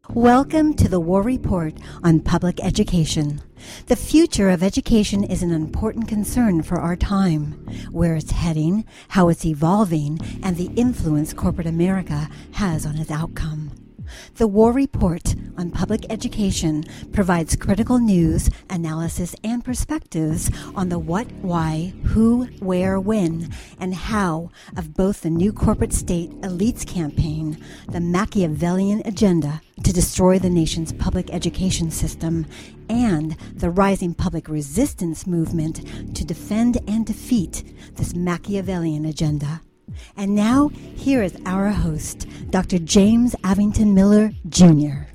Welcome to the War Report on Public Education. The future of education is an important concern for our time. Where it's heading, how it's evolving, and the influence corporate America has on its outcome. The War Report on Public Education provides critical news, analysis, and perspectives on the what, why, who, where, when, and how of both the new corporate state elites campaign, the Machiavellian agenda to destroy the nation's public education system, and the rising public resistance movement to defend and defeat this Machiavellian agenda. And now, here is our host, Dr. James Avington Miller, Jr.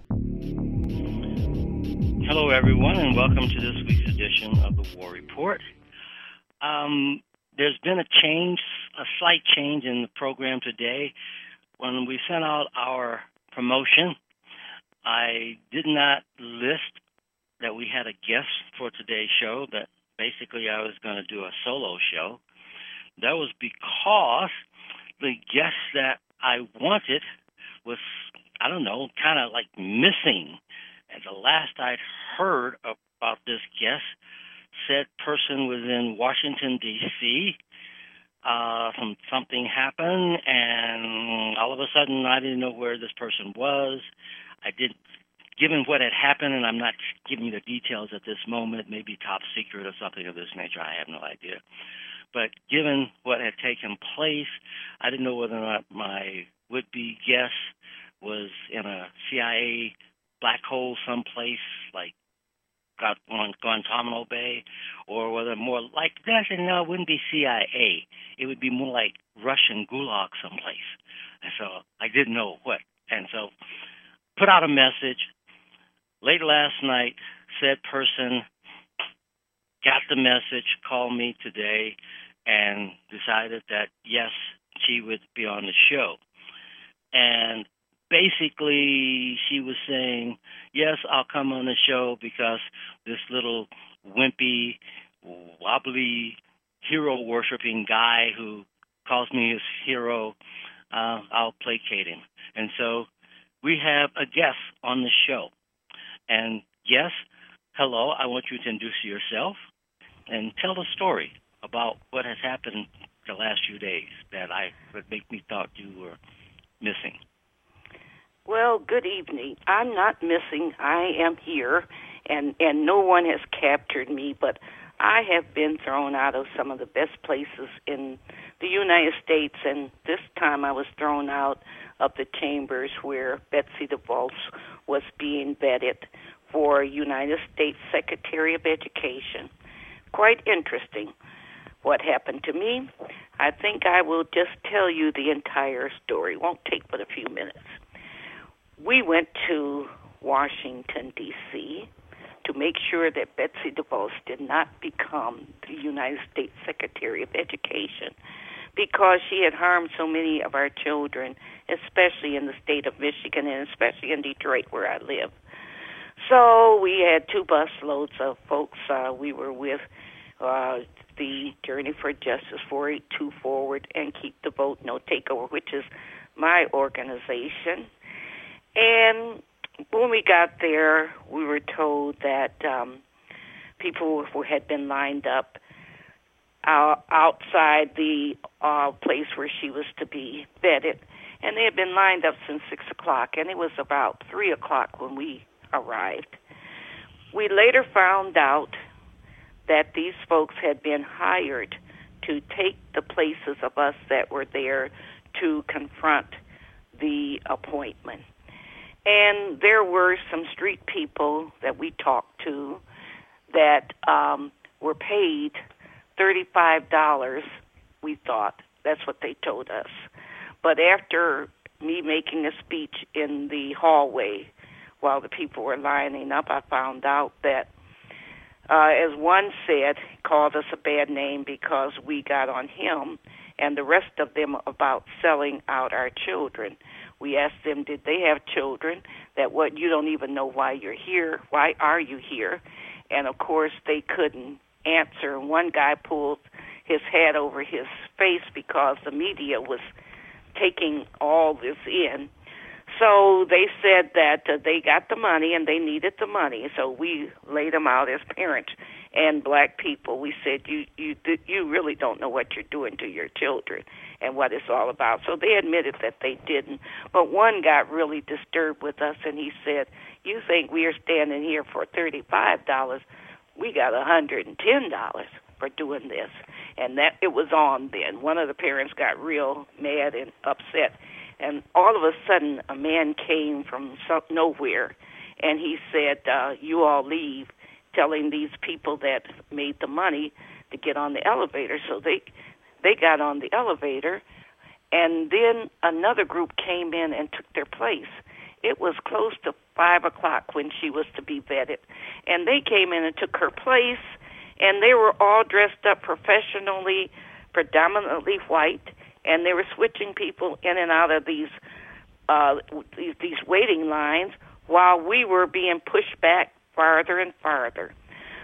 Hello, everyone, and welcome to this week's edition of the War Report. There's been a slight change in the program today. When we sent out our promotion, I did not list that we had a guest for today's show, that basically I was going to do a solo show. That was because the guest that I wanted was, kind of like missing. And the last I'd heard about this guest, said person was in Washington, D.C. Something happened, and all of a sudden I didn't know where this person was. Given what had happened, and I'm not giving you the details at this moment, maybe top secret or something of this nature, I have no idea. But given what had taken place, I didn't know whether or not my would-be guest was in a CIA black hole someplace, like Guantanamo Bay, or whether more like that. And no, it wouldn't be CIA. It would be more like Russian gulag someplace. And so I didn't know what. And so put out a message. Late last night, said person got the message, called me today, and decided that, yes, she would be on the show. And basically, she was saying, yes, I'll come on the show because this little wimpy, wobbly, hero-worshiping guy who calls me his hero, I'll placate him. And so we have a guest on the show. And yes, hello, I want you to introduce yourself and tell a story about what has happened the last few days that would make me thought you were missing. Well, good evening. I'm not missing. I am here, and no one has captured me, but I have been thrown out of some of the best places in the United States, and this time I was thrown out of the chambers where Betsy DeVos was being vetted for United States Secretary of Education. Quite interesting what happened to me. I think I will just tell you the entire story. Won't take but a few minutes. We went to Washington, D.C. to make sure that Betsy DeVos did not become the United States Secretary of Education because she had harmed so many of our children, especially in the state of Michigan and especially in Detroit where I live. So we had 2 bus loads of folks. We were with the Journey for Justice 482 Forward and Keep the Vote No Takeover, which is my organization. And when we got there, we were told that people who had been lined up outside the place where she was to be vetted, and they had been lined up since 6 o'clock, and it was about 3 o'clock when we arrived. We later found out that these folks had been hired to take the places of us that were there to confront the appointment. And there were some street people that we talked to that were paid $35, we thought. That's what they told us. But after me making a speech in the hallway while the people were lining up, I found out that, as one said, he called us a bad name because we got on him and the rest of them about selling out our children. We asked them, did they have children? That what, you don't even know why you're here. Why are you here? And, of course, they couldn't answer. One guy pulled his hat over his face because the media was taking all this in. So they said that they got the money and they needed the money. So we laid them out as parents and black people. We said, you really don't know what you're doing to your children and what it's all about. So they admitted that they didn't. But one got really disturbed with us, and he said, you think we are standing here for $35? We got $110 for doing this. And that it was on then. One of the parents got real mad and upset. And all of a sudden, a man came from nowhere, and he said, you all leave, telling these people that made the money to get on the elevator. So they got on the elevator, and then another group came in and took their place. It was close to 5 o'clock when she was to be vetted, and they came in and took her place, and they were all dressed up professionally, predominantly white, and they were switching people in and out of these waiting lines while we were being pushed back farther and farther.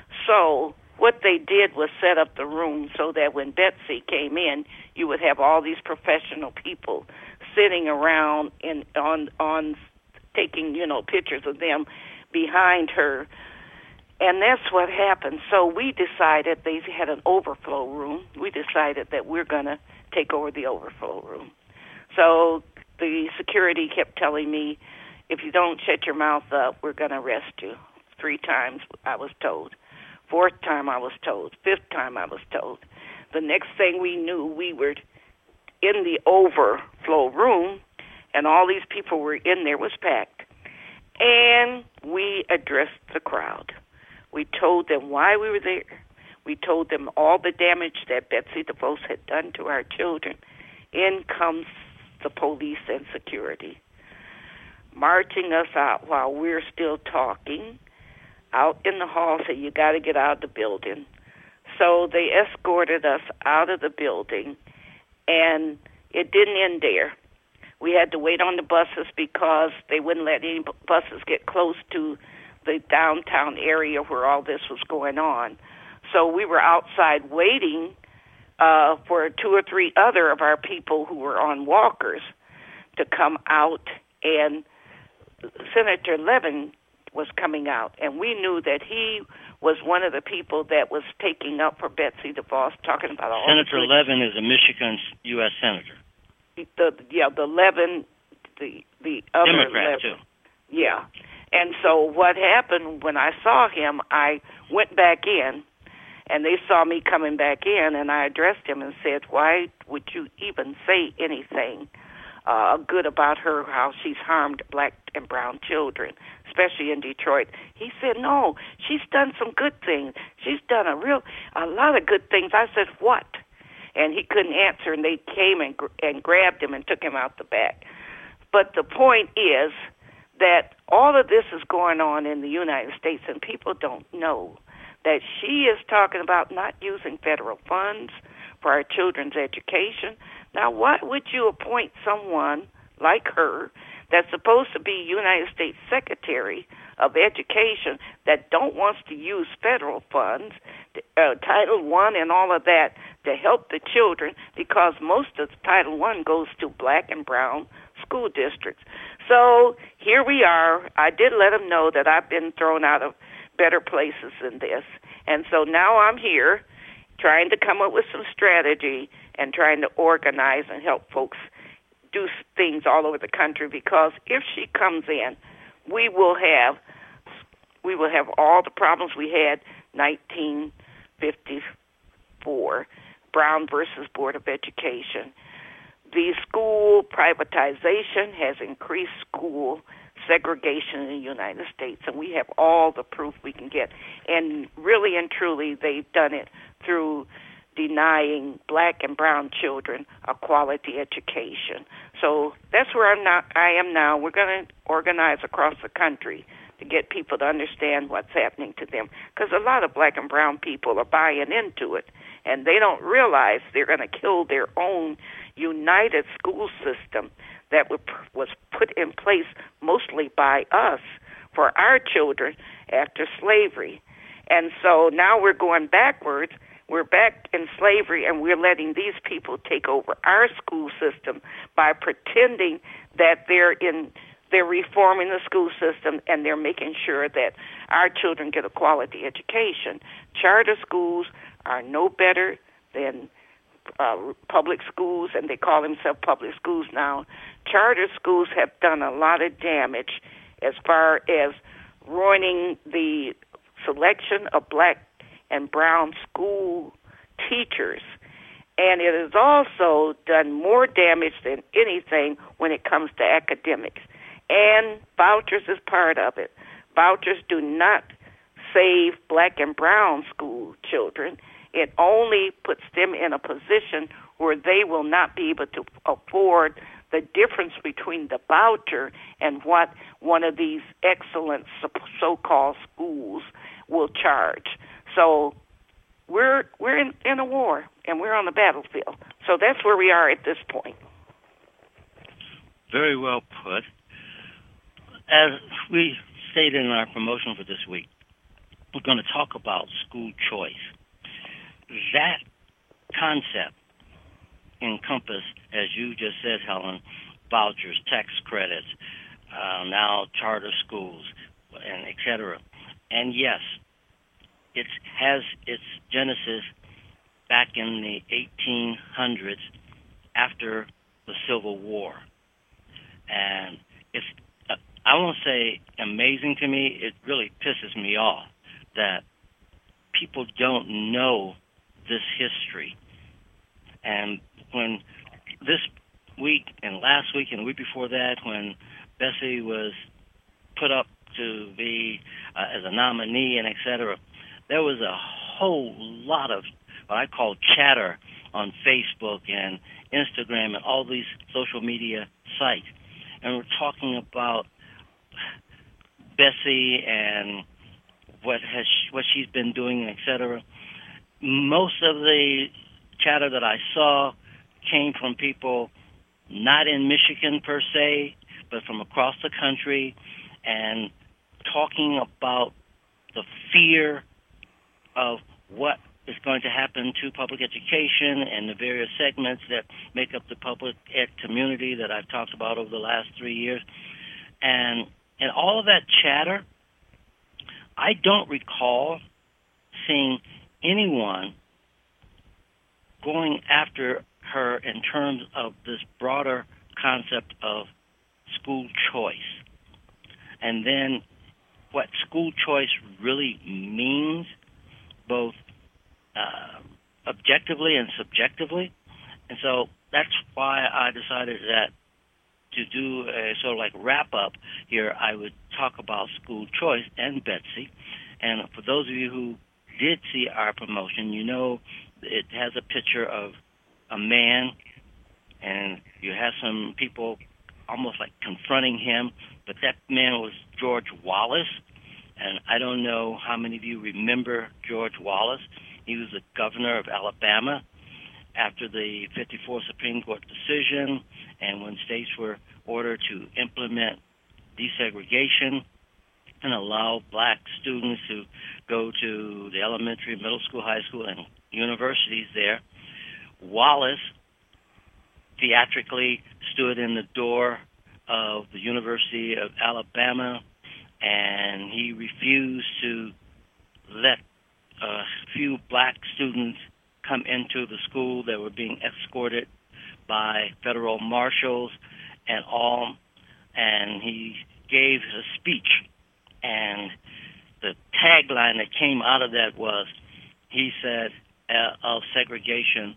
So what they did was set up the room so that when Betsy came in, you would have all these professional people sitting around and on taking, pictures of them behind her. And that's what happened. So we decided, they had an overflow room. We decided that we're going to take over the overflow room. So the security kept telling me, if you don't shut your mouth up, we're going to arrest you. 3 times I was told. 4th time I was told. 5th time I was told. The next thing we knew, we were in the overflow room, and all these people were in there, was packed. And we addressed the crowd. We told them why we were there. We told them all the damage that Betsy DeVos had done to our children. In comes the police and security, marching us out while we're still talking, out in the hall, say, you got to get out of the building. So they escorted us out of the building, and it didn't end there. We had to wait on the buses because they wouldn't let any buses get close to the downtown area where all this was going on. So we were outside waiting for 2 or 3 other of our people who were on walkers to come out, and Senator Levin was coming out, and we knew that he was one of the people that was taking up for Betsy DeVos, talking about all Senator Levin is a Michigan U.S. senator. The Levin, the other Democrat, Levin. too. Yeah. And so what happened when I saw him, I went back in, and they saw me coming back in, and I addressed him and said, why would you even say anything good about her, how she's harmed black and brown children, especially in Detroit? He said, no, she's done some good things. She's done a lot of good things. I said, what? And he couldn't answer, and they came and grabbed him and took him out the back. But the point is that all of this is going on in the United States, and people don't know that she is talking about not using federal funds for our children's education. Now, why would you appoint someone like her that's supposed to be United States Secretary of Education that don't want to use federal funds, Title I and all of that, to help the children, because most of Title I goes to black and brown school districts. So here we are. I did let them know that I've been thrown out of better places than this. And so now I'm here trying to come up with some strategy and trying to organize and help folks do things all over the country, because if she comes in, we will have all the problems we had 1954, Brown versus Board of Education. The school privatization has increased school segregation in the United States, and we have all the proof we can get. And really and truly, they've done it through denying black and brown children a quality education. So that's where I am now. We're going to organize across the country to get people to understand what's happening to them, because a lot of black and brown people are buying into it, and they don't realize they're going to kill their own united school system that was put in place mostly by us for our children after slavery. And so now we're going backwards. We're back in slavery, and we're letting these people take over our school system by pretending that they're in they're reforming the school system, and they're making sure that our children get a quality education. Charter schools are no better than public schools, and they call themselves public schools now. Charter schools have done a lot of damage as far as ruining the selection of black and brown school teachers. And it has also done more damage than anything when it comes to academics. And vouchers is part of it. Vouchers do not save black and brown school children. It only puts them in a position where they will not be able to afford the difference between the voucher and what one of these excellent so-called schools will charge. So we're in a war, and we're on the battlefield. So that's where we are at this point. Very well put. As we stated in our promotion for this week, we're going to talk about school choice. That concept encompass, as you just said, Helen, vouchers, tax credits, now charter schools, and et cetera. And yes, it has its genesis back in the 1800s after the Civil War. And it's, I won't say amazing to me, it really pisses me off that people don't know this history. And when this week and last week and the week before that, when Bessie was put up to be as a nominee and et cetera, there was a whole lot of what I call chatter on Facebook and Instagram and all these social media sites. And we're talking about Bessie and what she's been doing, et cetera. Most of the chatter that I saw came from people not in Michigan per se, but from across the country, and talking about the fear of what is going to happen to public education and the various segments that make up the public ed community that I've talked about over the last 3 years. And all of that chatter, I don't recall seeing anyone going after her in terms of this broader concept of school choice. And then what school choice really means, both objectively and subjectively. And so that's why I decided that to do a sort of like wrap-up here, I would talk about school choice and Betsy. And for those of you who did see our promotion, you know it has a picture of a man, and you have some people almost like confronting him, but that man was George Wallace. And I don't know how many of you remember George Wallace. He was the governor of Alabama after the 54 Supreme Court decision, and when states were ordered to implement desegregation and allow black students to go to the elementary, middle school, high school, and universities there, Wallace theatrically stood in the door of the University of Alabama, and he refused to let a few black students come into the school that were being escorted by federal marshals and all, and he gave a speech, and the tagline that came out of that was, he said, of segregation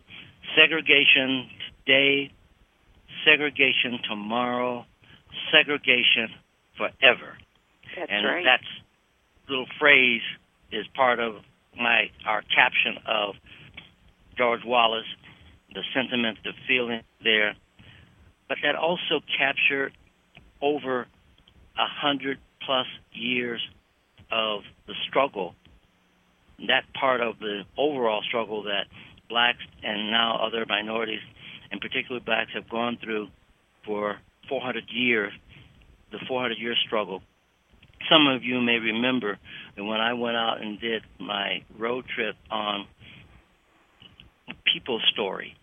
today, segregation tomorrow, segregation forever. That's and right. That little phrase is part of our caption of George Wallace, the sentiment, the feeling there. But that also captured over 100+ years of the struggle, that part of the overall struggle that blacks and now other minorities, and particularly blacks, have gone through for 400 years, the 400-year struggle. Some of you may remember that when I went out and did my road trip on People's Story,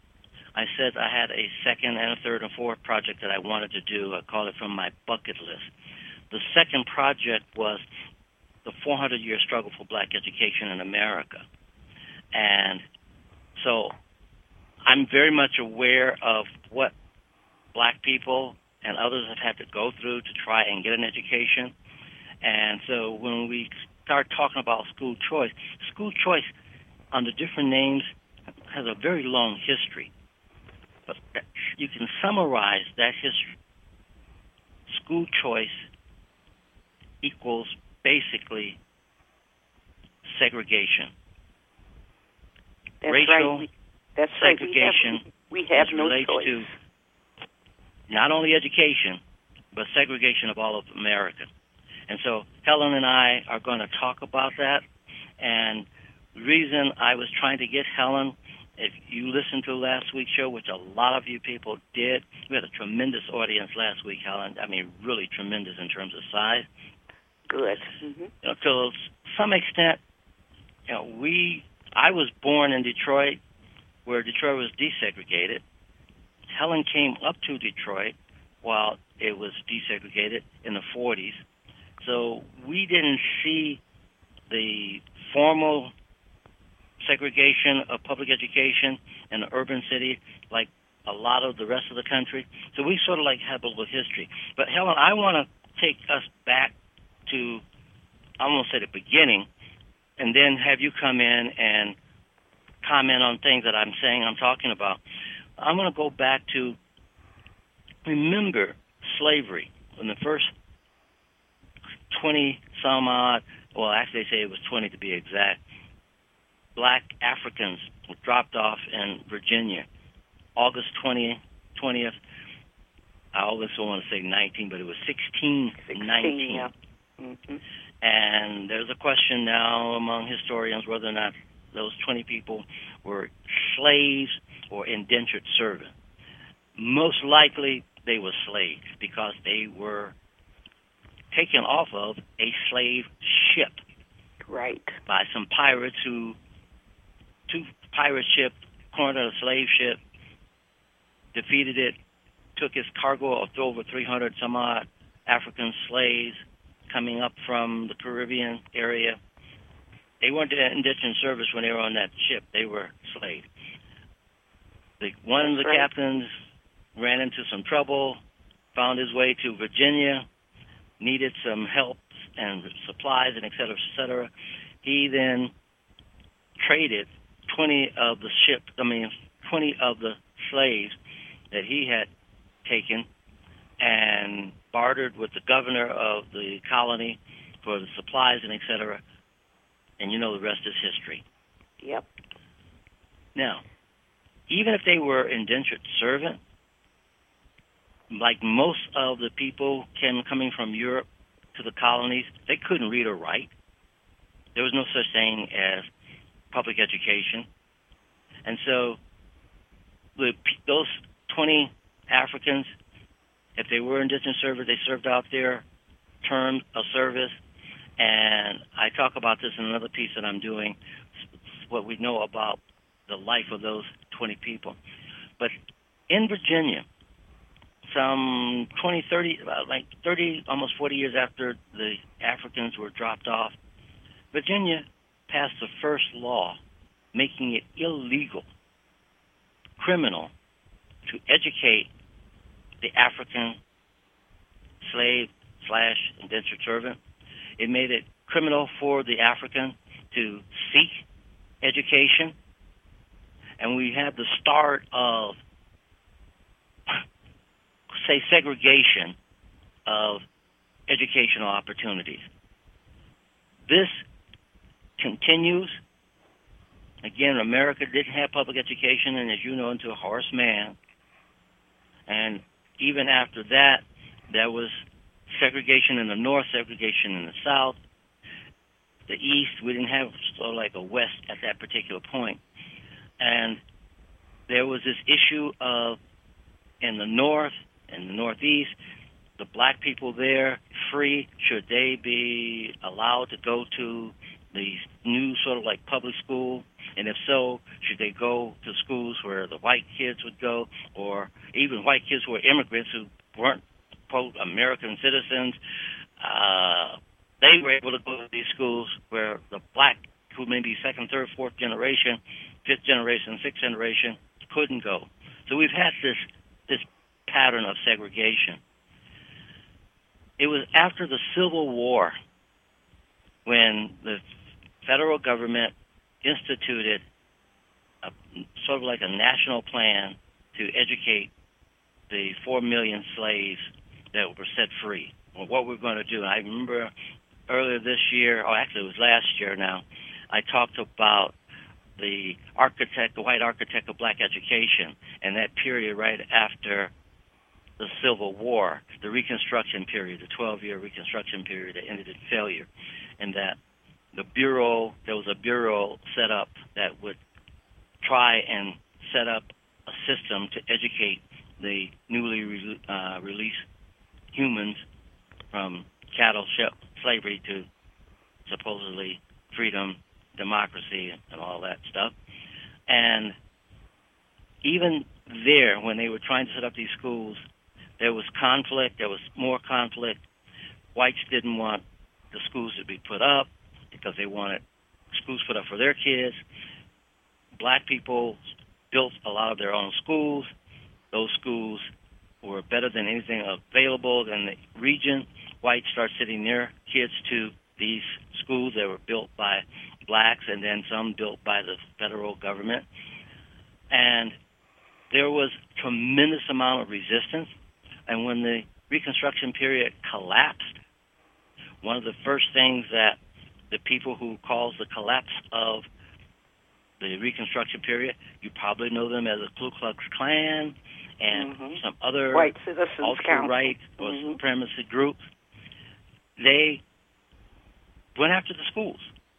I said I had a second and a third and fourth project that I wanted to do. I called it from my bucket list. The second project was the 400-year struggle for black education in America. And so I'm very much aware of what black people and others have had to go through to try and get an education. And so when we start talking about school choice under different names has a very long history. But you can summarize that history. School choice equals basically segregation. That's Racial right. That's segregation right. We have no relates choice. to not only education, but segregation of all of America. And so Helen and I are going to talk about that. And the reason I was trying to get Helen, if you listened to last week's show, which a lot of you people did, we had a tremendous audience last week, Helen. I mean, really tremendous in terms of size. Good. Mm-hmm. To some extent, I was born in Detroit, where Detroit was desegregated. Helen came up to Detroit while it was desegregated in the 40s. So we didn't see the formal segregation of public education in the urban city like a lot of the rest of the country. So we sort of like have a little history. But Helen, I want to take us back to, I won't say the beginning, and then have you come in and comment on things that I'm saying I'm talking about. I'm going to go back to remember slavery in the first 20 some odd, well, actually they say it was 20 to be exact, black Africans were dropped off in Virginia, August 20th. I always want to say 19, but it was 1619. Yeah. Mm-hmm. And there's a question now among historians whether or not those 20 people were slaves or indentured servants. Most likely they were slaves because they were taken off of a slave ship. Right. By some pirates two pirate ships cornered a slave ship, defeated it, took its cargo of over 300 some odd African slaves coming up from the Caribbean area. They weren't in indentured service when they were on that ship. They were slaves. One of the captains ran into some trouble, found his way to Virginia, needed some help and supplies and et cetera. He then traded 20 of the slaves that he had taken and bartered with the governor of the colony for the supplies and et cetera. And the rest is history. Yep. Now, even if they were indentured servant, like most of the people coming from Europe to the colonies, they couldn't read or write. There was no such thing as public education. And so those 20 Africans, if they were indentured servants, they served out their term of service. And I talk about this in another piece that I'm doing, what we know about the life of those 20 people. But in Virginia, some 30, almost 40 years after the Africans were dropped off, Virginia passed the first law making it illegal, criminal, to educate the African slave/indentured servant. It made it criminal for the African to seek education. And we had the start of, say, segregation of educational opportunities. This continues. Again, America didn't have public education, and as you know, until Horace Mann. And even after that, there was segregation in the North, segregation in the South. The East, we didn't have sort of like a West at that particular point. And there was this issue of, in the North and the Northeast, the black people there, free, should they be allowed to go to the new sort of like public school? And if so, should they go to schools where the white kids would go, or even white kids who were immigrants who weren't, quote, American citizens? They were able to go to these schools where the black, who may be second, third, fourth generation, fifth generation, sixth generation, couldn't go. So we've had this pattern of segregation. It was after the Civil War when the federal government instituted sort of like a national plan to educate the 4 million slaves that were set free, or what we're going to do. And I remember earlier this year, or actually it was last year now, I talked about the white architect of black education, and that period right after the Civil War, the Reconstruction period, the 12-year Reconstruction period that ended in failure, and that there was a bureau set up that would try and set up a system to educate the newly released humans from chattel slavery to supposedly freedom, democracy, and all that stuff. And even there, when they were trying to set up these schools, there was conflict. There was more conflict. Whites didn't want the schools to be put up because they wanted schools put up for their kids. Black people built a lot of their own schools. Those schools were better than anything available in the region. Whites started sending their kids to these schools that were built by blacks, and then some built by the federal government. And there was tremendous amount of resistance. And when the Reconstruction period collapsed, one of the first things that the people who caused the collapse of the Reconstruction period, you probably know them as the Ku Klux Klan and some other White Citizens ultra-right or supremacy groups. They went after the schools.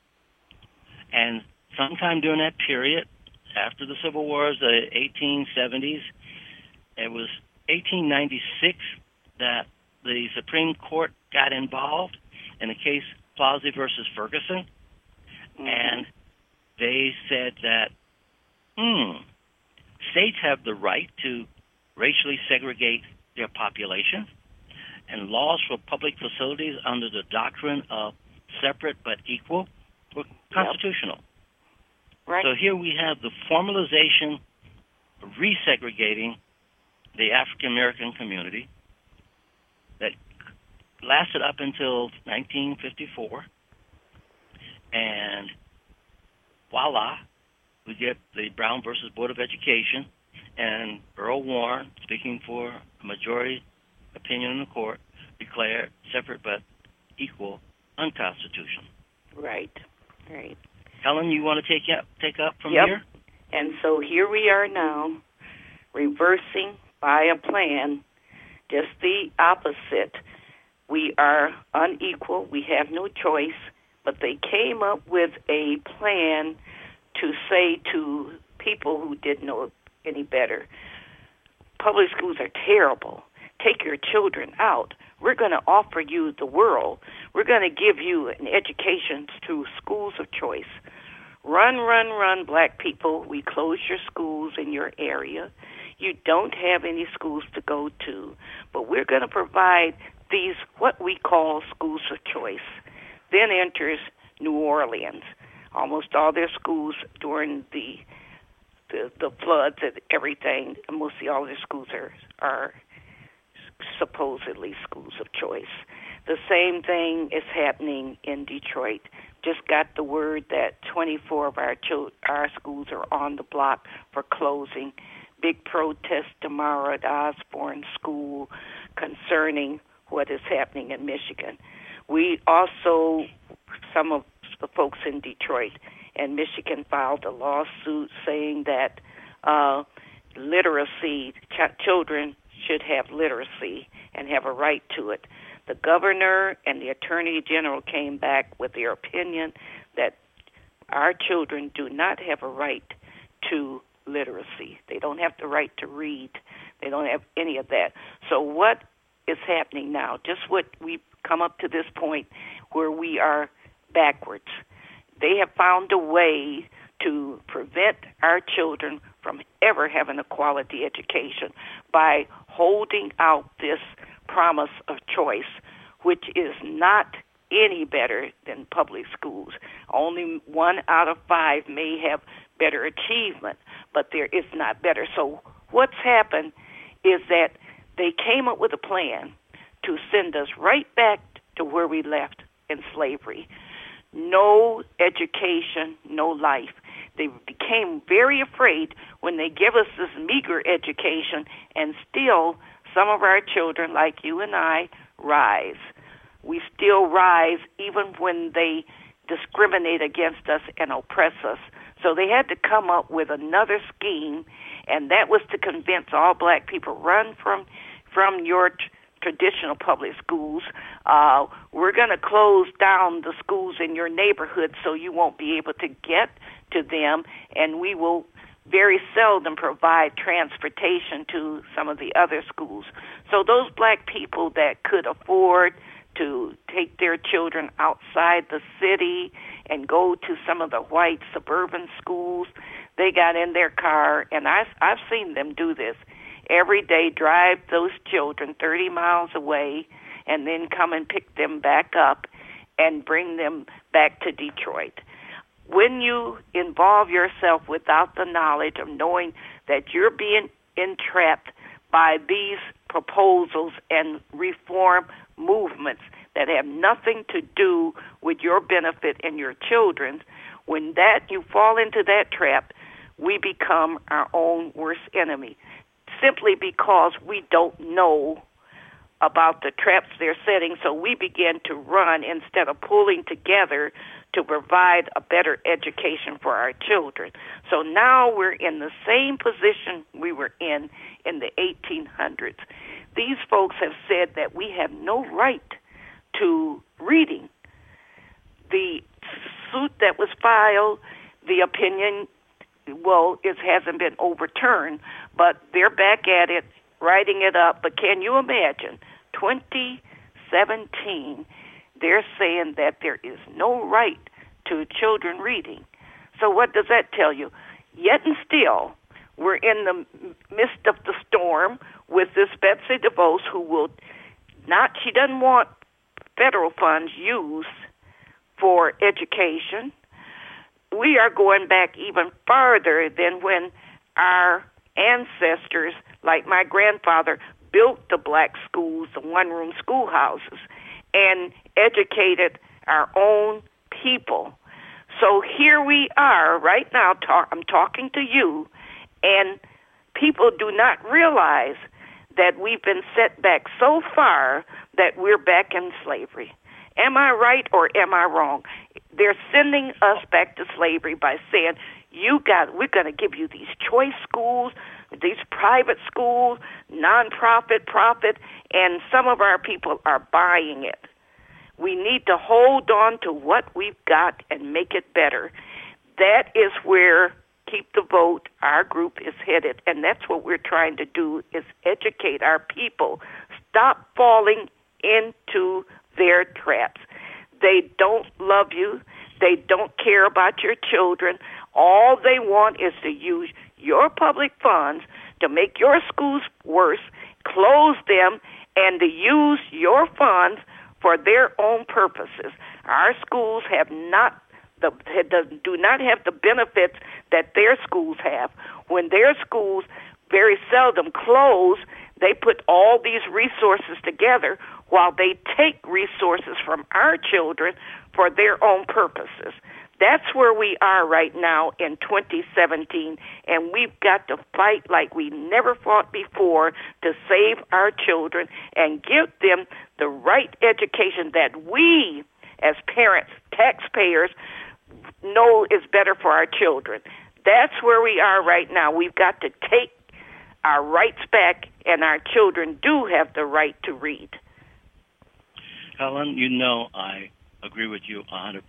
And sometime during that period, after the Civil Wars, the 1870s, it was 1896 that the Supreme Court got involved in the case Plowsy versus Ferguson, and they said that states have the right to racially segregate their population, and laws for public facilities under the doctrine of separate but equal were constitutional. Right. So here we have the formalization of resegregating the African American community that lasted up until 1954, and voila, we get the Brown versus Board of Education, and Earl Warren, speaking for a majority opinion in the court, declared separate but equal unconstitutional. Right. Helen, you want to take up from here? And so here we are now, reversing by a plan, just the opposite. We are unequal. We have no choice. But they came up with a plan to say to people who didn't know any better, public schools are terrible. Take your children out. We're going to offer you the world. We're going to give you an education through schools of choice. Run, black people. We close your schools in your area. You don't have any schools to go to, but we're going to provide these, what we call schools of choice. Then enters New Orleans. Almost all their schools during the floods and everything, mostly all their schools are supposedly schools of choice. The same thing is happening in Detroit. Just got the word that 24 of our schools are on the block for closing. Big protest tomorrow at Osborne School concerning what is happening in Michigan. We also, some of the folks in Detroit and Michigan filed a lawsuit saying that literacy, children should have literacy and have a right to it. The governor and the attorney general came back with their opinion that our children do not have a right to literacy. They don't have the right to read. They don't have any of that. So what is happening now? Just what we've come up to this point where we are backwards. They have found a way to prevent our children from ever having a quality education by holding out this promise of choice, which is not any better than public schools. Only 1 out of 5 may have better achievement, but there is not better. So what's happened is that they came up with a plan to send us right back to where we left in slavery. No education, no life. They became very afraid when they give us this meager education, and still some of our children, like you and I, rise. We still rise even when they discriminate against us and oppress us. So they had to come up with another scheme, and that was to convince all black people, run from your traditional public schools. We're going to close down the schools in your neighborhood so you won't be able to get to them, and we will very seldom provide transportation to some of the other schools. So those black people that could afford to take their children outside the city and go to some of the white suburban schools, they got in their car, and I've seen them do this every day, drive those children 30 miles away and then come and pick them back up and bring them back to Detroit. When you involve yourself without the knowledge of knowing that you're being entrapped by these proposals and reform movements that have nothing to do with your benefit and your children's, when that you fall into that trap, we become our own worst enemy, simply because we don't know about the traps they're setting. So we begin to run instead of pulling together to provide a better education for our children. So now we're in the same position we were in the 1800s. These folks have said that we have no right to reading. The suit that was filed, the opinion, well, it hasn't been overturned, but they're back at it, writing it up. But can you imagine, 2017, they're saying that there is no right to children reading. So what does that tell you? Yet and still, we're in the midst of the storm with this Betsy DeVos who will not, she doesn't want federal funds used for education. We are going back even farther than when our ancestors, like my grandfather, built the black schools, the one-room schoolhouses, and educated our own people. So here we are right now, I'm talking to you, and people do not realize that we've been set back so far that we're back in slavery. Am I right or am I wrong? They're sending us back to slavery by saying, we're going to give you these choice schools, these private schools, nonprofit, profit, and some of our people are buying it. We need to hold on to what we've got and make it better. That is where Keep the Vote, our group, is headed, and that's what we're trying to do, is educate our people. Stop falling into their traps. They don't love you. They don't care about your children. All they want is to use your public funds to make your schools worse, close them, and to use your funds for their own purposes. Our schools do not have the benefits that their schools have. When their schools very seldom close, they put all these resources together while they take resources from our children for their own purposes. That's where we are right now in 2017, and we've got to fight like we never fought before to save our children and give them the right education that we, as parents, taxpayers, know is better for our children. That's where we are right now. We've got to take our rights back, and our children do have the right to read. Helen, I agree with you 100%.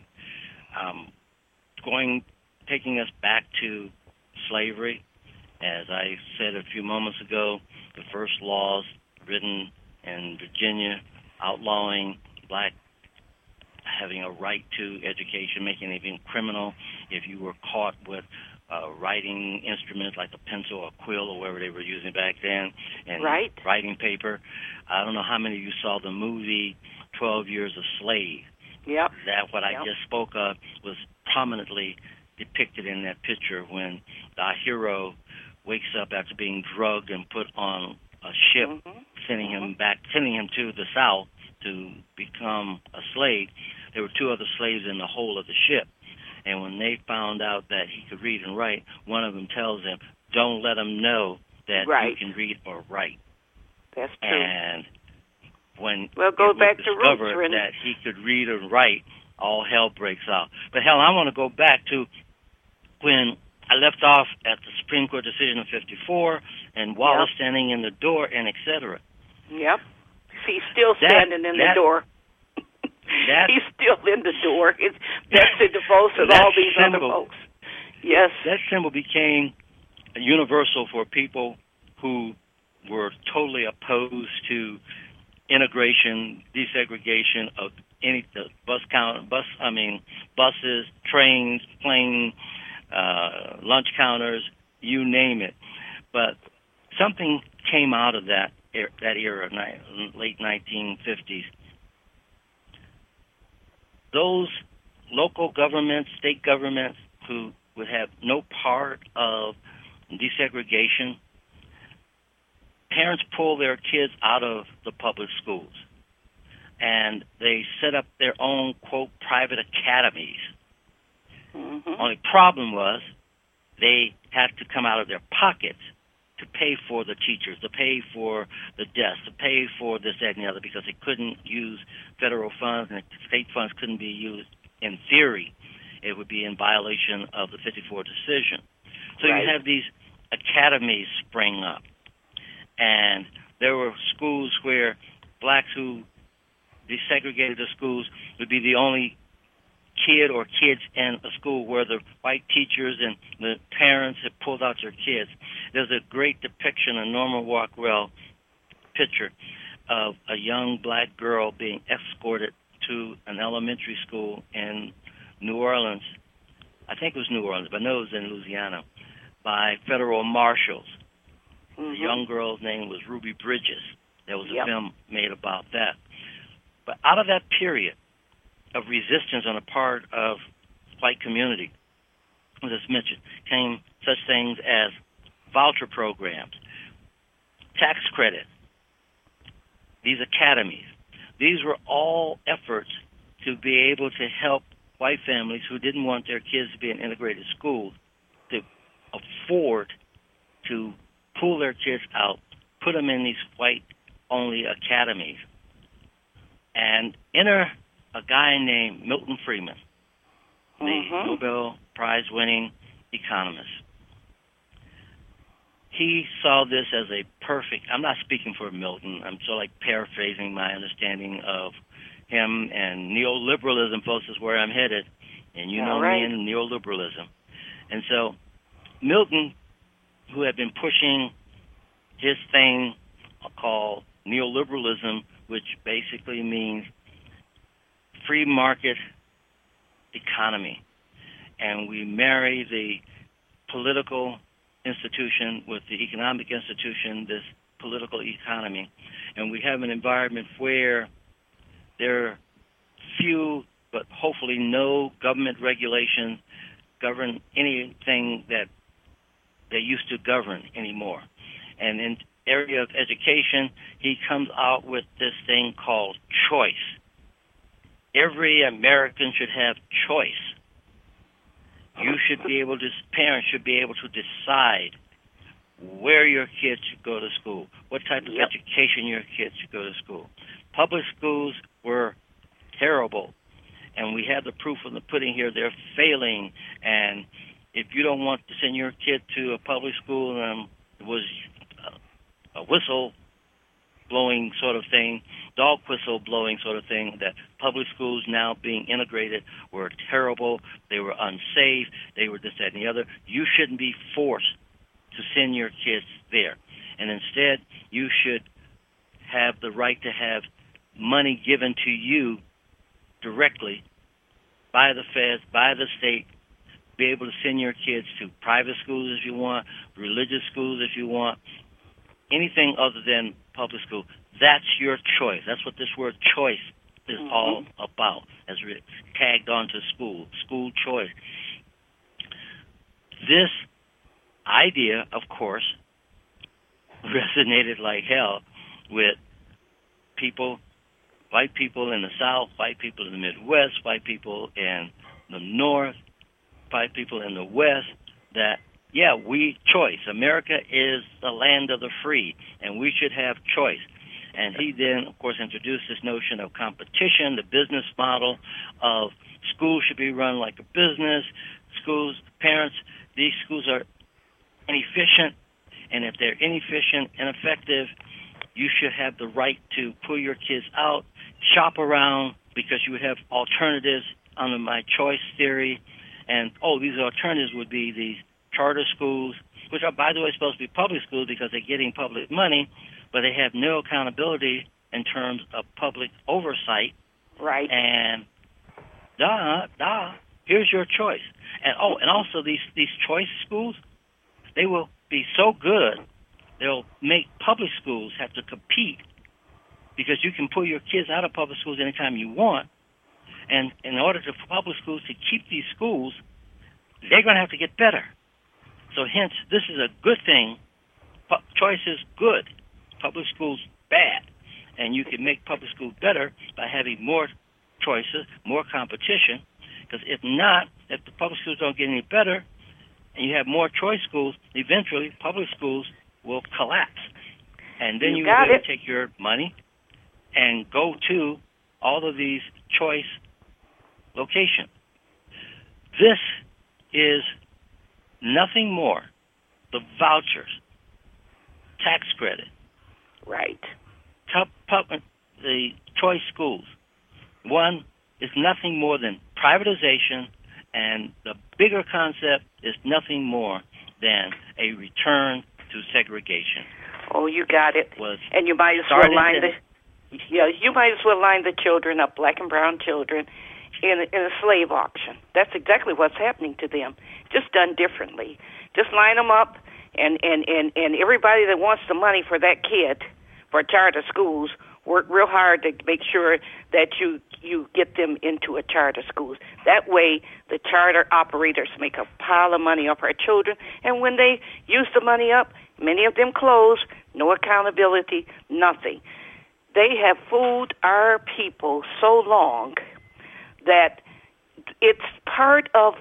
Taking us back to slavery, as I said a few moments ago, the first laws written in Virginia outlawing black having a right to education, making it even criminal if you were caught with writing instruments like a pencil or quill or whatever they were using back then, and writing paper. I don't know how many of you saw the movie 12 Years a Slave. Yep. That what I just spoke of was prominently depicted in that picture when our hero wakes up after being drugged and put on a ship, sending him to the South to become a slave. There were two other slaves in the whole of the ship. And when they found out that he could read and write, one of them tells him, don't let him know that you can read or write. That's true. And when go it was back discovered that he could read and write, all hell breaks out. But hell, I want to go back to when I left off at the Supreme Court decision of 54 and Wallace standing in the door and et cetera. Yep. He's still standing in the door. He's still in the door. That's the votes of all these other folks. Yes. That symbol became universal for people who were totally opposed to integration, desegregation of any buses, trains, planes, lunch counters, you name it. But something came out of that era, late 1950s. Those local governments, state governments, who would have no part of desegregation, parents pull their kids out of the public schools, and they set up their own, quote, private academies. Only problem was they had to come out of their pockets to pay for the teachers, to pay for the desks, to pay for this, that, and the other, because they couldn't use federal funds and state funds couldn't be used in theory. It would be in violation of the 54 decision. So you have these academies spring up. And there were schools where blacks who desegregated the schools would be the only kid or kids in a school where the white teachers and the parents had pulled out their kids. There's a great depiction, a Norma Rockwell picture of a young black girl being escorted to an elementary school in New Orleans. I think it was New Orleans, but I know it was in Louisiana, by federal marshals. The young girl's name was Ruby Bridges. There was a film made about that. But out of that period of resistance on the part of white community, as I mentioned, came such things as voucher programs, tax credit, these academies. These were all efforts to be able to help white families who didn't want their kids to be in integrated schools to afford to pull their kids out, put them in these white-only academies, and enter a guy named Milton Friedman, the Nobel Prize-winning economist. He saw this as a perfect, I'm not speaking for Milton, I'm sort of like paraphrasing my understanding of him, and neoliberalism, folks, is where I'm headed, and you know me and neoliberalism. And so Milton, who had been pushing his thing called neoliberalism, which basically means free market economy. And we marry the political institution with the economic institution, this political economy. And we have an environment where there are few, but hopefully no government regulations govern anything that they used to govern anymore. And in area of education, he comes out with this thing called choice. Every American should have choice. You should be able to, parents should be able to decide where your kids should go to school, what type of education your kids should go to school. Public schools were terrible, and we have the proof of the pudding here. They're failing, and if you don't want to send your kid to a public school, it was a whistle-blowing sort of thing, dog whistle-blowing sort of thing, that public schools now being integrated were terrible, they were unsafe, they were this, that, and the other. You shouldn't be forced to send your kids there. And instead, you should have the right to have money given to you directly by the feds, by the state, be able to send your kids to private schools if you want, religious schools if you want, anything other than public school. That's your choice. That's what this word choice is all about, as it's tagged onto school choice. This idea, of course, resonated like hell with people, white people in the South, white people in the Midwest, white people in the North, white people in the West, that, yeah, choice. America is the land of the free, and we should have choice. And he then, of course, introduced this notion of competition, the business model of schools should be run like a business. Schools, parents, these schools are inefficient, and if they're inefficient, ineffective, you should have the right to pull your kids out, shop around, because you would have alternatives under my choice theory. And, these alternatives would be these charter schools, which are, by the way, supposed to be public schools because they're getting public money, but they have no accountability in terms of public oversight. Right. And, here's your choice. And, and also these choice schools, they will be so good, they'll make public schools have to compete because you can pull your kids out of public schools anytime you want. And in order for public schools to keep these schools, they're going to have to get better. So hence, this is a good thing. Choice is good. Public schools, bad. And you can make public schools better by having more choices, more competition. Because if not, if the public schools don't get any better, and you have more choice schools, eventually public schools will collapse. And then you will take your money and go to all of these choice locations. This is nothing more. The vouchers, tax credit. Right. The choice schools. One is nothing more than privatization, and the bigger concept is nothing more than a return to segregation. Oh, you got it. And you might as well line the children up, black and brown children, in a slave auction. That's exactly what's happening to them, just done differently. Just line them up, and everybody that wants the money for that kid for charter schools work real hard to make sure that you get them into a charter schools. That way, the charter operators make a pile of money off our children, and when they use the money up, many of them close, no accountability, nothing. They have fooled our people so long that it's part of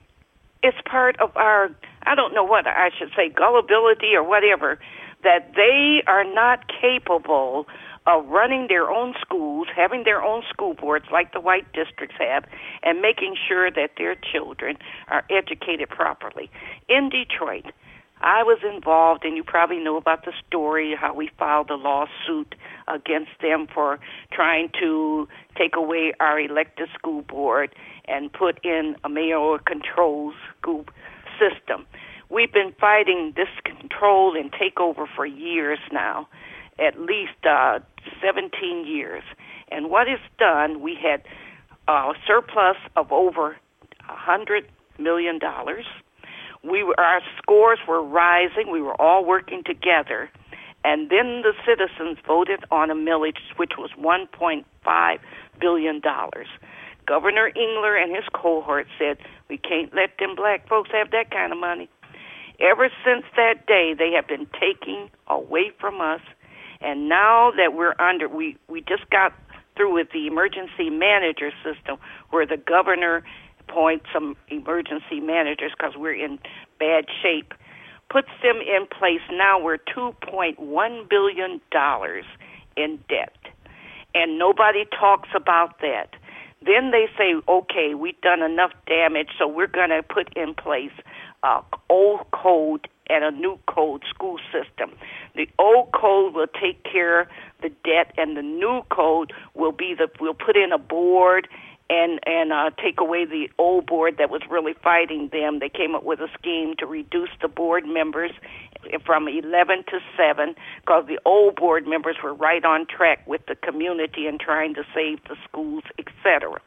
our, I don't know what I should say, gullibility or whatever, that they are not capable of running their own schools, having their own school boards like the white districts have, and making sure that their children are educated properly. In Detroit, I was involved, and you probably know about the story, how we filed a lawsuit against them for trying to take away our elected school board and put in a mayoral control school system. We've been fighting this control and takeover for years now, at least 17 years. And what it's done, we had a surplus of over $100 million. Our scores were rising. We were all working together. And then the citizens voted on a millage, which was $1.5 billion. Governor Engler and his cohort said, we can't let them black folks have that kind of money. Ever since that day, they have been taking away from us. And now that we're under, we just got through with the emergency manager system where the governor appoints some emergency managers because we're in bad shape, puts them in place. Now we're $2.1 billion in debt. And nobody talks about that. Then they say, okay, we've done enough damage, so we're going to put in place old code and a new code school system. The old code will take care of the debt, and the new code will be we'll put in a board and take away the old board that was really fighting them. They came up with a scheme to reduce the board members from 11 to 7 because the old board members were right on track with the community and trying to save the schools, etc.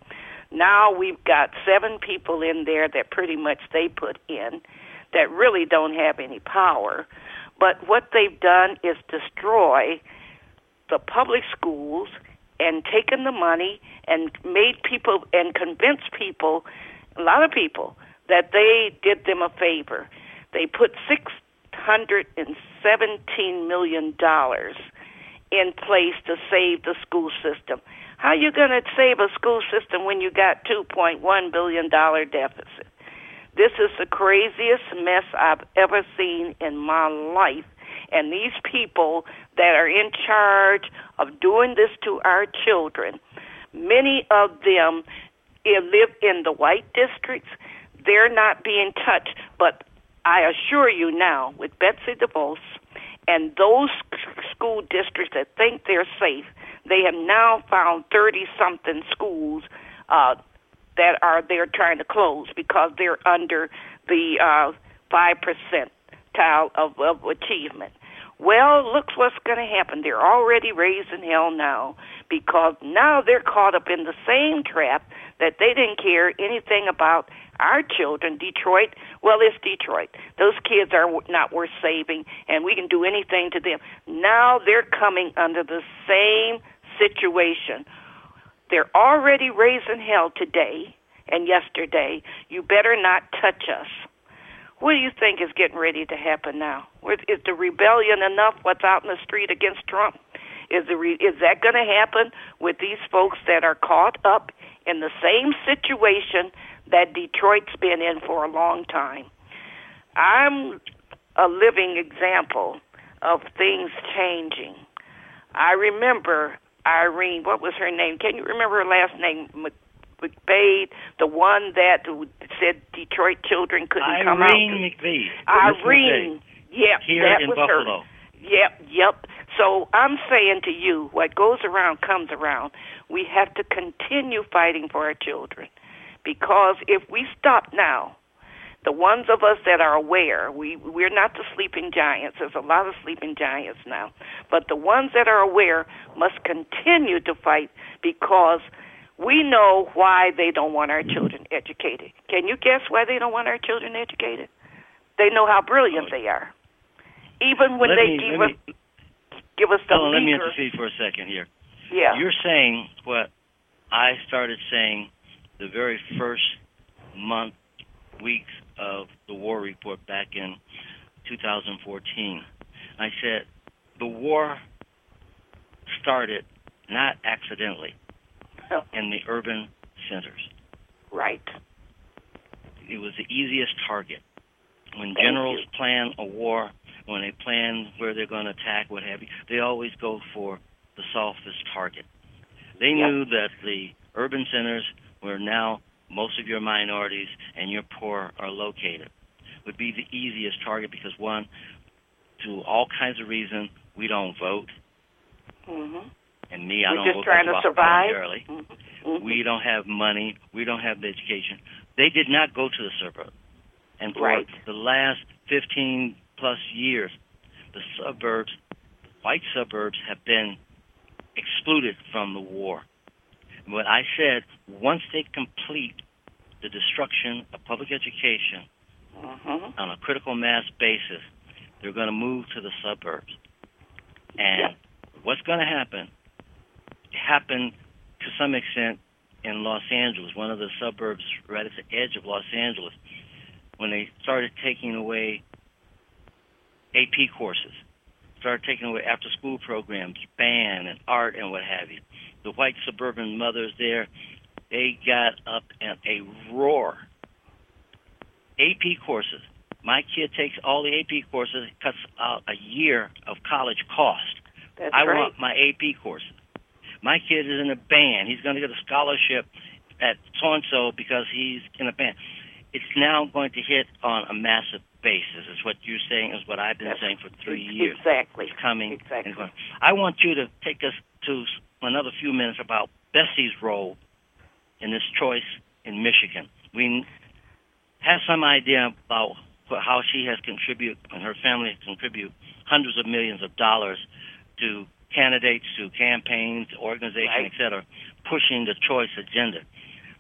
Now we've got 7 people in there that pretty much they put in that really don't have any power. But what they've done is destroy the public schools and taken the money and made people and convinced people, a lot of people, that they did them a favor. They put $617 million in place to save the school system. How are you going to save a school system when you got $2.1 billion deficit? This is the craziest mess I've ever seen in my life. And these people that are in charge of doing this to our children, many of them live in the white districts. They're not being touched. But I assure you now, with Betsy DeVos and those school districts that think they're safe, they have now found 30-something schools that they're trying to close because they're under the 5 percentile of achievement. Well, look what's going to happen. They're already raising hell now because now they're caught up in the same trap that they didn't care anything about our children. Detroit, well, it's Detroit. Those kids are not worth saving, and we can do anything to them. Now they're coming under the same situation. They're already raising hell today and yesterday. You better not touch us. What do you think is getting ready to happen now? Is the rebellion enough, what's out in the street against Trump? Is that going to happen with these folks that are caught up in the same situation that Detroit's been in for a long time? I'm a living example of things changing. I remember Irene, what was her name? Can you remember her last name? McVeigh, the one that said Detroit children couldn't come out. Irene McVeigh. Irene. Yep, here that in was Buffalo. Her. Yep. So I'm saying to you, what goes around comes around. We have to continue fighting for our children, because if we stop now, the ones of us that are aware, we're not the sleeping giants. There's a lot of sleeping giants now. But the ones that are aware must continue to fight, because we know why they don't want our children educated. Can you guess why they don't want our children educated? They know how brilliant they are. Even when give us the let me intercede for a second here. Yeah. You're saying what I started saying the very first weeks of the war report back in 2014. I said the war started not accidentally in the urban centers. Right. It was the easiest target. When generals plan a war, when they plan where they're going to attack, what have you, they always go for the softest target. They knew that the urban centers where now most of your minorities and your poor are located would be the easiest target because, one, through all kinds of reasons, we don't vote. Mm-hmm. And me, I don't vote. We're just trying to survive. Mm-hmm. We don't have money. We don't have the education. They did not go to the suburbs. And for the last 15-plus years, the suburbs, white suburbs, have been excluded from the war. But I said, once they complete the destruction of public education on a critical mass basis, they're going to move to the suburbs. And what's going to happen? It happened to some extent in Los Angeles, one of the suburbs right at the edge of Los Angeles, when they started taking away AP courses, started taking away after-school programs, band and art and what have you. The white suburban mothers there, they got up in a roar. AP courses. My kid takes all the AP courses, cuts out a year of college cost. I want my AP courses. My kid is in a band. He's going to get a scholarship at so-and-so because he's in a band. It's now going to hit on a massive basis. Is what you're saying, is what I've been saying for 3 years. Exactly. It's coming. Exactly. And going. I want you to take us to another few minutes about Bessie's role in this choice in Michigan. We have some idea about how she has contributed, and her family has contributed hundreds of millions of dollars to candidates, to campaigns, to organizations, et cetera, pushing the choice agenda.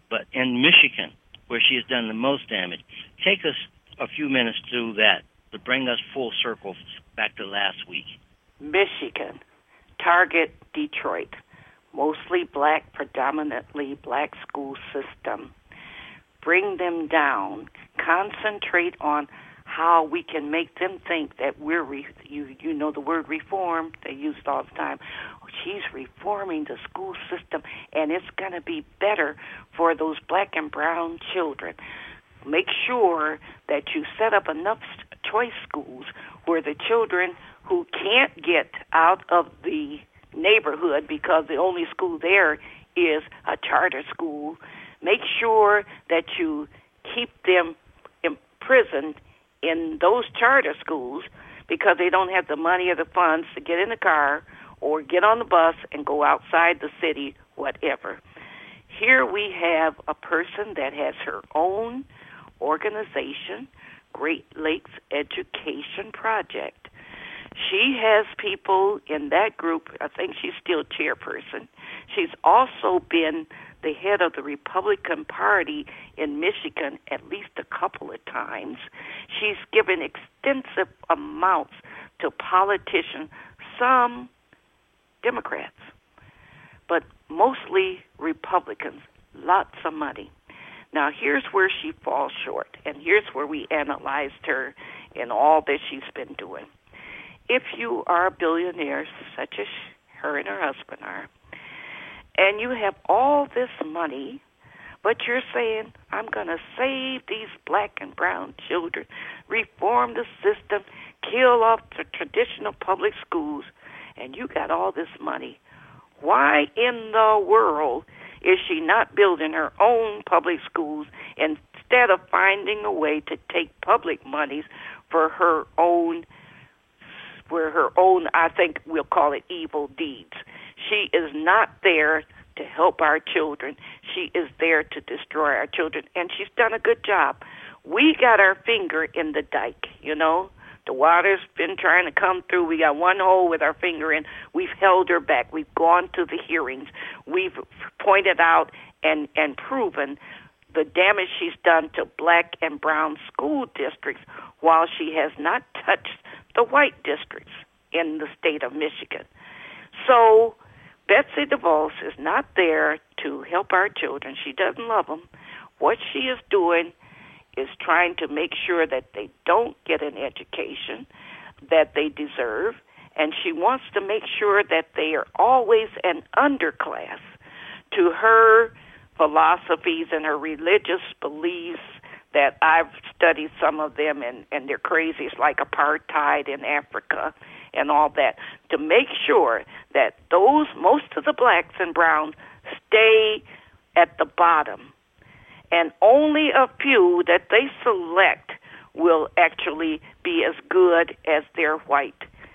But in Michigan, where she has done the most damage, take us a few minutes through that to bring us full circle back to last week. Michigan, target Detroit, mostly black, predominantly black school system. Bring them down. Concentrate on how we can make them think that we're, you know the word reform, they use it all the time. She's reforming the school system, and it's going to be better for those black and brown children. Make sure that you set up enough choice schools where the children who can't get out of the neighborhood because the only school there is a charter school, make sure that you keep them imprisoned in those charter schools because they don't have the money or the funds to get in the car or get on the bus and go outside the city, whatever. Here we have a person that has her own organization, Great Lakes Education Project. She has people in that group. I think she's still chairperson. She's also been the head of the Republican Party in Michigan at least a couple of times. She's given extensive amounts to politicians, some Democrats, but mostly Republicans, lots of money. Now, here's where she falls short, and here's where we analyzed her in all that she's been doing. If you are a billionaire, such as her and her husband are, and you have all this money, but you're saying, I'm going to save these black and brown children, reform the system, kill off the traditional public schools, and you got all this money, why in the world is she not building her own public schools instead of finding a way to take public monies for her own, I think we'll call it evil deeds? She is not there to help our children. She is there to destroy our children, and she's done a good job. We got our finger in the dike, you know. The water's been trying to come through. We got one hole with our finger in. We've held her back. We've gone to the hearings. We've pointed out and proven the damage she's done to black and brown school districts while she has not touched the white districts in the state of Michigan. So Betsy DeVos is not there to help our children. She doesn't love them. What she is doing is trying to make sure that they don't get an education that they deserve, and she wants to make sure that they are always an underclass to her philosophies and her religious beliefs that I've studied some of them, and they're crazy. It's like apartheid in Africa and all that, to make sure that most of the blacks and browns stay at the bottom, and only a few that they select will actually be as good as their white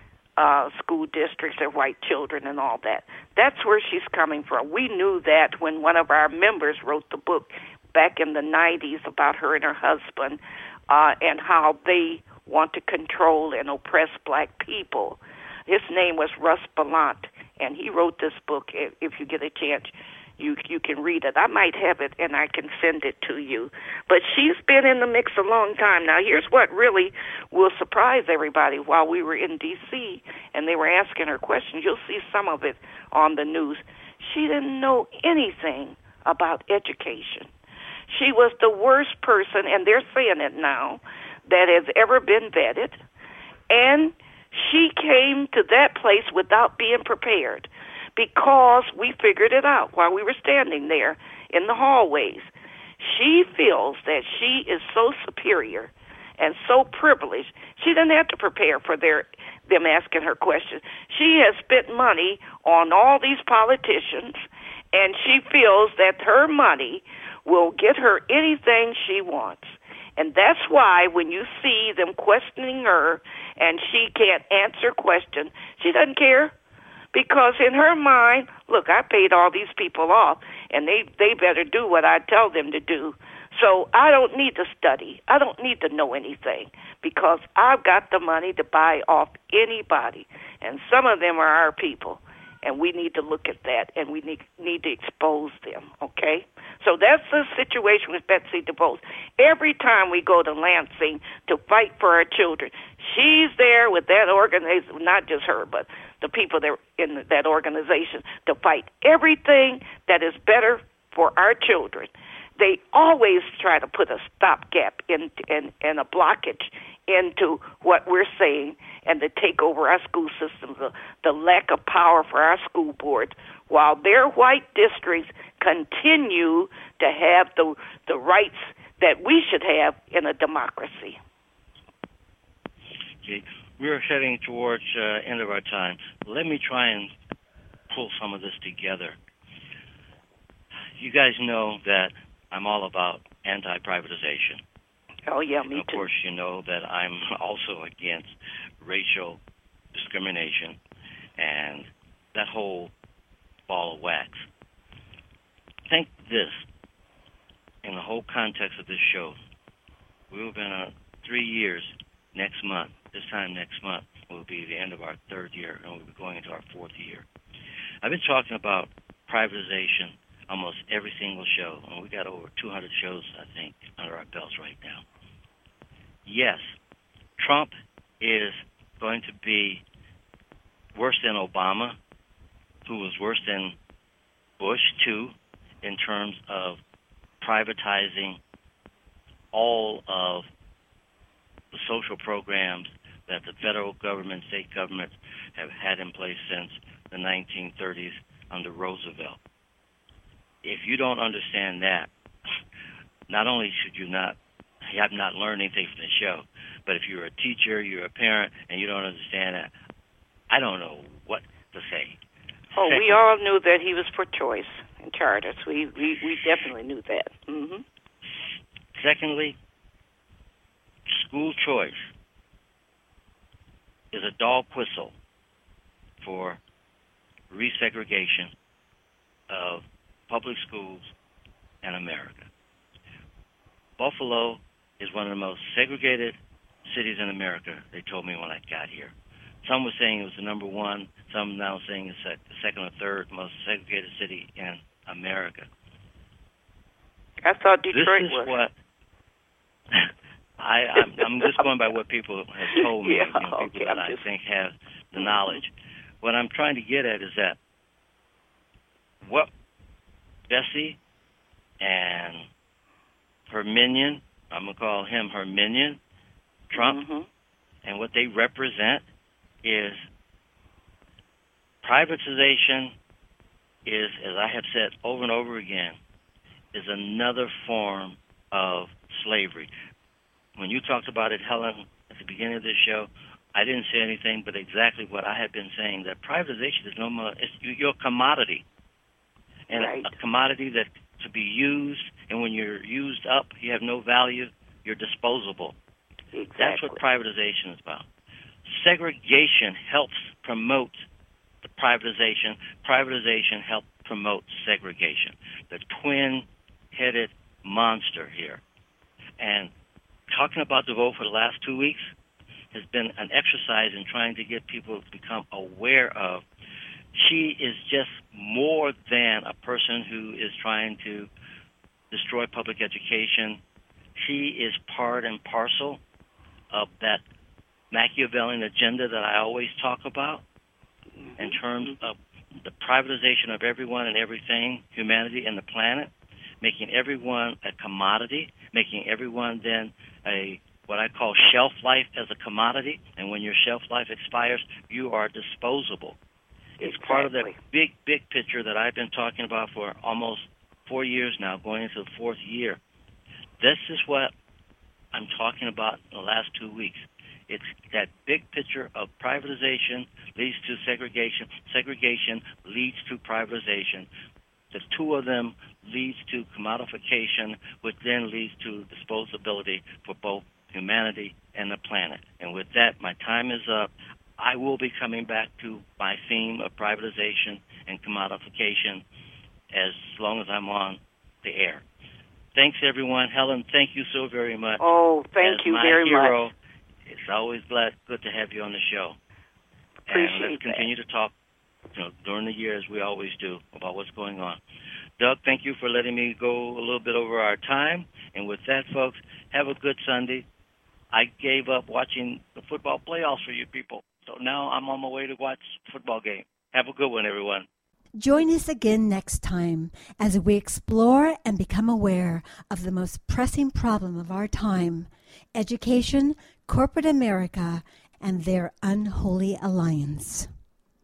school districts, their white children and all that. That's where she's coming from. We knew that when one of our members wrote the book back in the 90s about her and her husband and how they want to control and oppress black people. His name was Russ Ballant, and he wrote this book. If you get a chance, you can read it. I might have it, and I can send it to you. But she's been in the mix a long time. Now, here's what really will surprise everybody. While we were in D.C. and they were asking her questions, you'll see some of it on the news. She didn't know anything about education. She was the worst person, and they're saying it now, that has ever been vetted. And she came to that place without being prepared, because we figured it out while we were standing there in the hallways. She feels that she is so superior and so privileged, she didn't have to prepare for them asking her questions. She has spent money on all these politicians, and she feels that her money will get her anything she wants. And that's why when you see them questioning her and she can't answer questions, she doesn't care. Because in her mind, look, I paid all these people off, and they better do what I tell them to do. So I don't need to study. I don't need to know anything, because I've got the money to buy off anybody. And some of them are our people. and we need to look at that, and we need to expose them, okay? So that's the situation with Betsy DeVos. Every time we go to Lansing to fight for our children, she's there with that organization, not just her, but the people that are in that organization, to fight everything that is better for our children. They always try to put a stopgap and a blockage into what we're saying and to take over our school systems, the lack of power for our school boards, while their white districts continue to have the rights that we should have in a democracy. Okay. We're heading towards end of our time. Let me try and pull some of this together. You guys know that I'm all about anti-privatization. Oh, yeah, me too. Of course, you know that I'm also against racial discrimination and that whole ball of wax. Think this, in the whole context of this show, we've been 3 years next month. This time next month will be the end of our third year, and we'll be going into our fourth year. I've been talking about privatization almost every single show, and we got over 200 shows, I think, under our belts right now. Yes, Trump is going to be worse than Obama, who was worse than Bush, too, in terms of privatizing all of the social programs that the federal government, state governments have had in place since the 1930s under Roosevelt. If you don't understand that, not only should you have not learned anything from the show, but if you're a teacher, you're a parent, and you don't understand that, I don't know what to say. Oh, we all knew that he was for choice and charters. We definitely knew that. Mm-hmm. Secondly, school choice is a dog whistle for resegregation of public schools in America. Buffalo is one of the most segregated cities in America, they told me when I got here. Some were saying it was the number one, some now saying it's the second or third most segregated city in America. I thought Detroit was. This is what I'm just going by what people have told me, people that I think have the knowledge. What I'm trying to get at is that what Bessie and her minion, I'm going to call him her minion, Trump, and what they represent is privatization is, as I have said over and over again, is another form of slavery. When you talked about it, Helen, at the beginning of this show, I didn't say anything but exactly what I have been saying, that privatization is no more, you're a commodity. And right. A commodity that to be used, and when you're used up, you have no value, you're disposable. Exactly. That's what privatization is about. Segregation helps promote the privatization. Privatization helps promote segregation. The twin-headed monster here. And talking about DeVos for the last 2 weeks has been an exercise in trying to get people to become aware of she is just more than a person who is trying to destroy public education. She is part and parcel of that Machiavellian agenda that I always talk about in terms of the privatization of everyone and everything, humanity and the planet, making everyone a commodity, making everyone then what I call shelf life as a commodity, and when your shelf life expires, you are disposable. It's part of that big picture that I've been talking about for almost 4 years now, going into the fourth year. This is what I'm talking about in the last 2 weeks. It's that big picture of privatization leads to segregation. Segregation leads to privatization. The two of them leads to commodification, which then leads to disposability for both humanity and the planet. And with that, my time is up. I will be coming back to my theme of privatization and commodification as long as I'm on the air. Thanks, everyone. Helen, thank you so very much. Oh, thank you very much. It's always good to have you on the show. Appreciate and let's continue to talk during the year, as we always do, about what's going on. Doug, thank you for letting me go a little bit over our time. And with that, folks, have a good Sunday. I gave up watching the football playoffs for you people. So now I'm on my way to watch the football game. Have a good one, everyone. Join us again next time as we explore and become aware of the most pressing problem of our time, education, corporate America, and their unholy alliance.